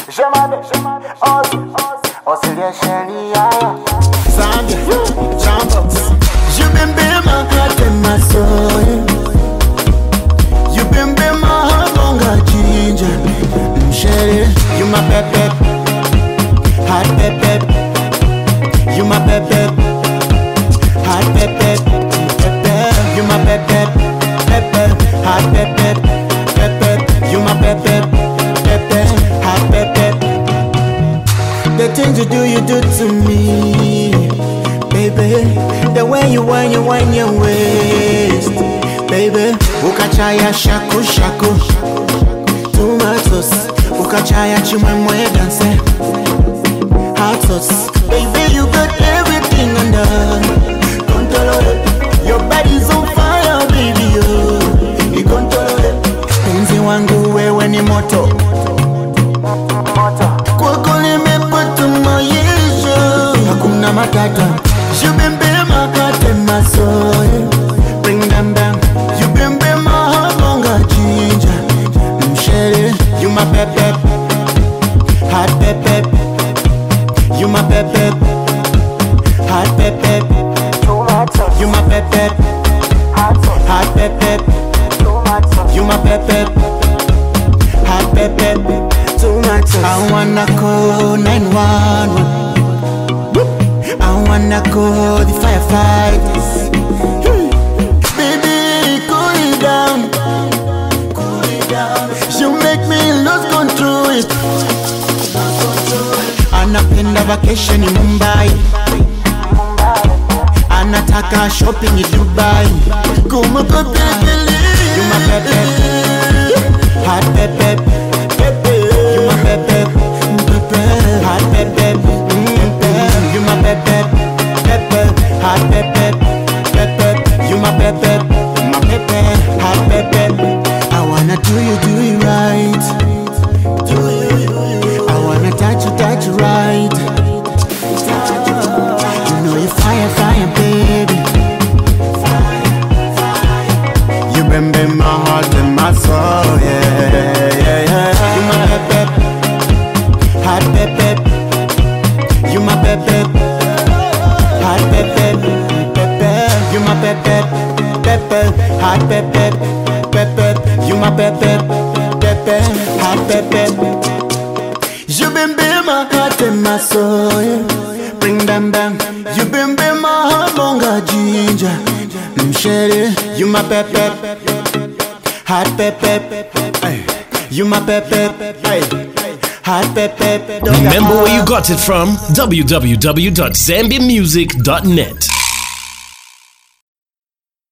Auxilia Shania Zambia, Jumbo. You been my heart and my soul. You been my heart, longa ginger. Sherry, you my pep, hot pep. You my pep, hot pep. You my pep, hot pep. You my pep, hot pep. The things you do to me, baby. The way you wind your waist, baby. Ukachaya shaku shaku, tomatoes. Ukachaya chimwe dance, hot sauce. Baby, you got everything under control. Your body's on fire, baby. You control it. Penzi wangu wewe ni moto. Hakuna matata. You been my heart and my soul. Bring them down. You been my heart, longa ginger. Sherry, you my pep, hot pep. You my pep, hot pep. You my pep, hot pep. You my pep, hot pep. I wanna call 911. I wanna call the firefighters. Baby, cool it down. You make me lose control. Anapenda vacation in Mumbai. Anataka shopping in Dubai. Kuma baby, you my pepe, hot pepe. You my pepe, hot pepe. You my pepe, hot pepe. You my pepe, hot pepe. I wanna do you right. I wanna touch you right. You know you fire, baby. You been my heart and my soul, yeah. You my pepe, hot pepe. You my pepe, hot pepe. You my pepe, hot pepe. You my pepe, hot pepe. You been my heart and my soul. Bring them down. You been my heart, longa ginger. Sherry, you my pepe, hot pepe. You my pepe, hot pepe. Remember where you got it from? www.zambiamusic.net.